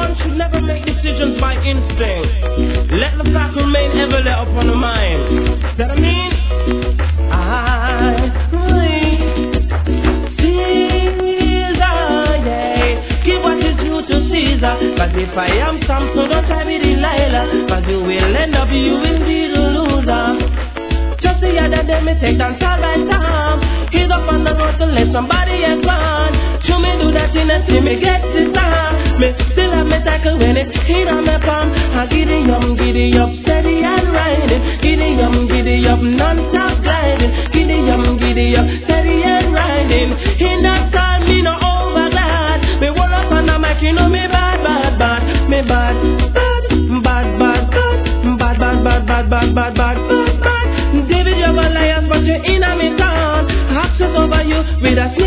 one should never make decisions by instinct. Let the fact remain ever let upon the mind. That I mean, Caesar, yeah. Give what is due to Caesar. Cause if I am Samson, don't try me Delilah. Cause you will end up, you will be the loser. Just the other day, me take down Saul by Sam. He's up on the road to let somebody else run. Show me do that in a see me get this time. Me still have me tackle when it hit on my palm. I giddy up, steady and riding. Giddy up, non-stop gliding. Giddy up, steady and riding. In that time, me no overglad. Me roll up on the mic, you know me bad. Me bad. David, you're a liar, but you're in a me town. Access over you with a